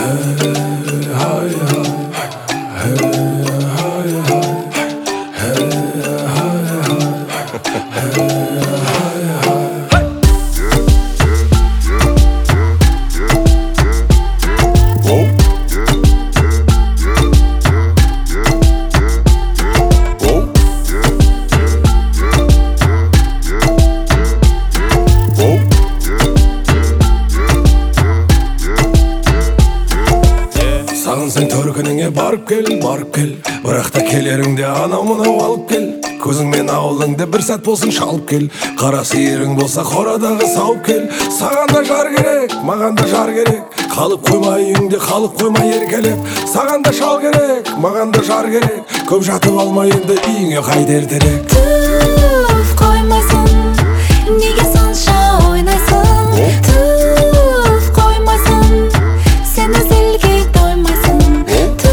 Сағынсаң төркініңе барып кел, бірақ та келеріңде анау мынау алып кел. Көзіңмен ауылыңды бір сәт болсын шалып кел. Қара сиырың болса қорадағы сауып кел. Саған да жар керек, маған да жар керек. Қалып қойма үйіңде, қалып қойма еркелеп. Саған да шал керек, маған да жар керек. Көп жатып алма енді үйіңе қайт ертерек. Түф қоймайсың, неге сонша ойнайсың? Түф қоймайсың, сен өзелге тоймайсың.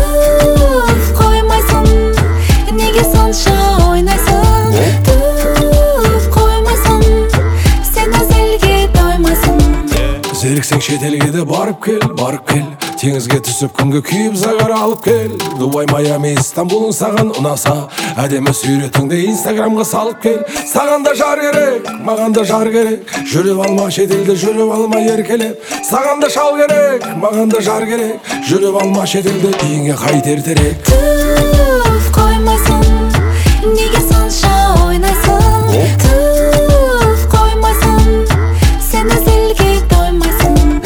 Түф қоймайсың, неге сонша ойнайсың? Түф қоймайсың, сен өзелге тоймайсың. Зеріксең шетелге де барып кел. Теңізге түсіп күнге күйіп загар алып кел. Дубай, Майами, Истанбулың саған ұнаса, әдемі суретіңді инстаграмға салып кел. Саған да жар керек, маған да жар керек. Жүріп алма шетелде, жүріп алма еркелеп. Саған да шал керек, маған да жар керек. Жүріп алма шетелде, үйіңе қайт ертерек. Түф қоймайсың, неге сонша ойнайсың? Түф қоймайсың, сен өзелге тоймайсың.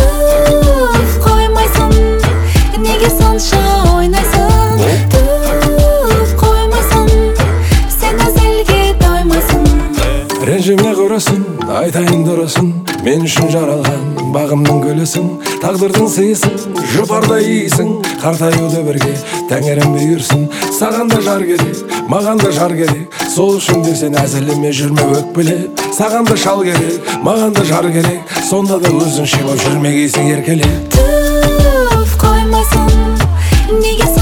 Түф қоймайсың, неге сонша ойнайсың? Түф қоймайсың, сен өзелге тоймайсың. Ренжіме құрысын, айтайын дұрысын, мен үшін жаралған бағымның гүлісің. Тағдырдың сыйысың, жұпарда иісің. Қартаюды бірге тәңірім бұйырсын. Саған да жар керек, маған да жар керек. Сол үшін де сен әзіліме жүрме өкпелеп. Саған да шал керек, маған да жар керек. Сонда да өзің шебап жүрмегейсің еркелеп. Түф қоймайсың, неге